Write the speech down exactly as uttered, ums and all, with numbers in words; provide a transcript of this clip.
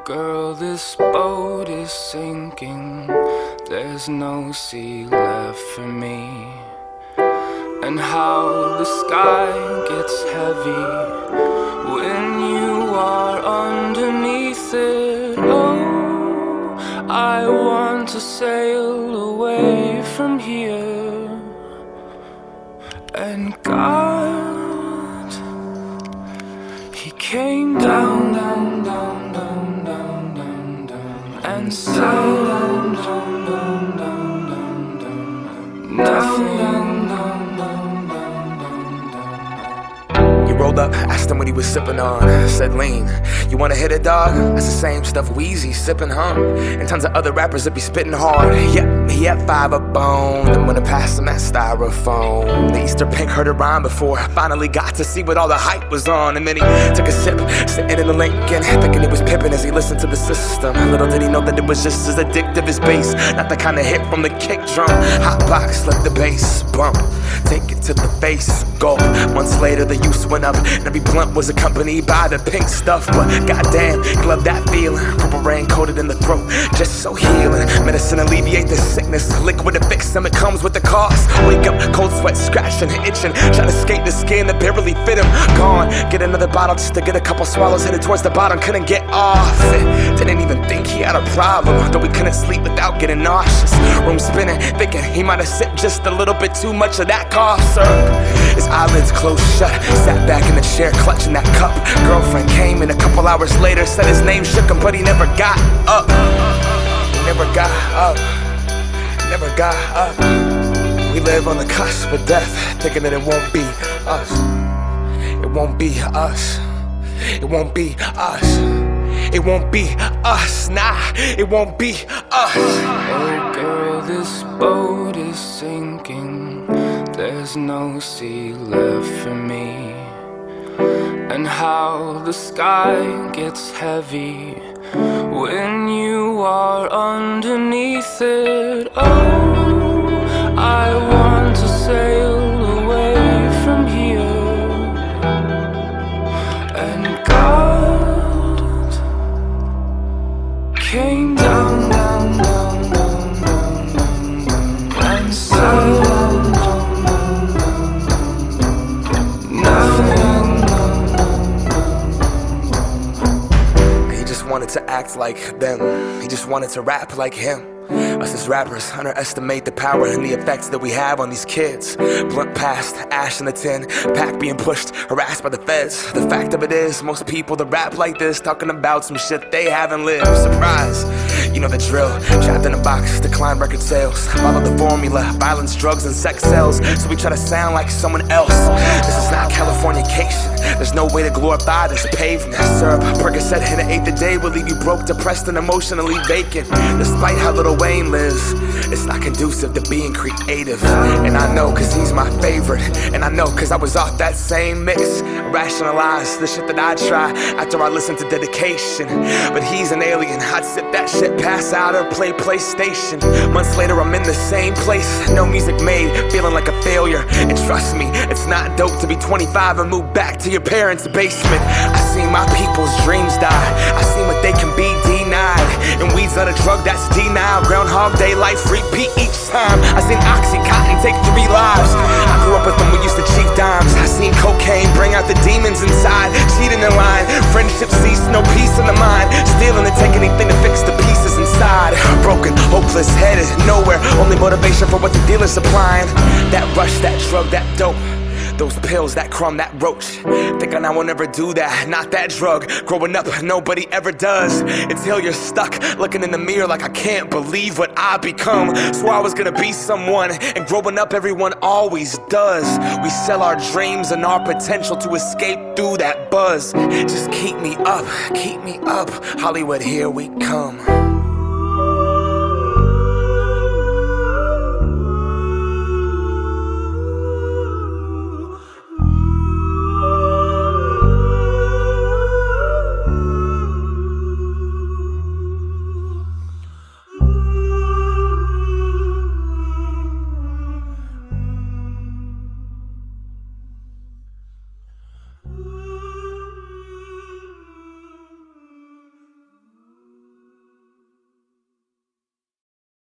girl, this boat is sinking. There's no sea left for me. And how the sky gets heavy when you are underneath it. Oh, I want to sail away from here. And God, He came down, down, down, down, down, down, down, and sailed down, down, down, down, down, down, nothing, down, down, down, down, down, down. He rolled up, asked him what he was sipping on. Said, lean, you wanna hit it, dog? That's the same stuff Weezy sipping, huh? And tons of other rappers that be spitting hard. Yep, he had five up on them when I passed him that styrofoam. The Easter pink heard it rhyme before I finally got to see what all the hype was on. And then he took a sip, sitting in the Lincoln, thinking he was pippin' as he listened to the system. Little did he know that it was just as addictive as bass, not the kind of hit from the kick drum. Hot box, let the bass bump, take it to the face, gulp. Months later the use went up, and every blunt was accompanied by the pink stuff. But goddamn, glove that feeling, purple rain coated in the throat, just so healing. Medicine alleviate the sickness, liquid to fix them, it comes with the cost. Wake up, cold sweat, scratching, itching, trying to escape the skin that barely fit him. Gone, get another bottle just to get a couple swallows, headed towards the bottom, couldn't get off it. Didn't even think he had a problem, though he couldn't sleep without getting nauseous. Room spinning, thinking he might have sipped just a little bit too much of that cough syrup. His eyelids closed shut, sat back in the chair clutching that cup. Girlfriend came in a couple hours later, said his name shook him, but he never got up. He never got up, never got up. We live on the cusp of death, thinking that it won't be us. It won't be us. It won't be us. It won't be us. Nah, it won't be us. Oh girl, this boat is sinking. There's no sea left for me. And how the sky gets heavy when you are underneath it. Oh, I want to sail away from here. And God came down, down, down, down, down, down, down, and sailed down, down, down, down, down, down, nothing. He just wanted to act like them. He just wanted to rap like him. Us as rappers underestimate the power and the effects that we have on these kids. Blunt past, ash in the tin, pack being pushed, harassed by the feds. The fact of it is, most people that rap like this talking about some shit they haven't lived. Surprise, you know the drill. Trapped in a box, decline record sales. Follow the formula, violence, drugs, and sex sells. So we try to sound like someone else. This is not Californication. There's no way to glorify this pavement. Syrup, Percocet, and an eighth a day will leave you broke, depressed, and emotionally vacant. Despite how Lil Wayne lives, it's not conducive to being creative. And I know cause he's my favorite, and I know cause I was off that same mix. Rationalize the shit that I try after I listen to Dedication. But he's an alien, I'd sip that shit, pass out, or play PlayStation. Months later I'm in the same place, no music made, feeling like a failure. And trust me, it's not dope to be twenty-five and move back to your parents' basement. I seen my people's dreams die, I seen what they can be denied. And weed's not a drug, that's denial. Groundhog Day life repeat each time. I seen Oxycontin take three lives. I grew up with them, we used to cheat dimes. I seen cocaine bring out the demons inside. Cheating in line, friendship cease, no peace in the mind. Stealing to take anything to fix the pieces inside. Broken, hopeless, headed nowhere, only motivation for what the dealer's supplying. That rush, that drug, that dope, those pills, that crumb, that roach. Thinking I will never do that, not that drug. Growing up, nobody ever does. Until you're stuck, looking in the mirror like I can't believe what I become. Swore I was gonna be someone, and growing up everyone always does. We sell our dreams and our potential to escape through that buzz. Just keep me up, keep me up. Hollywood, here we come.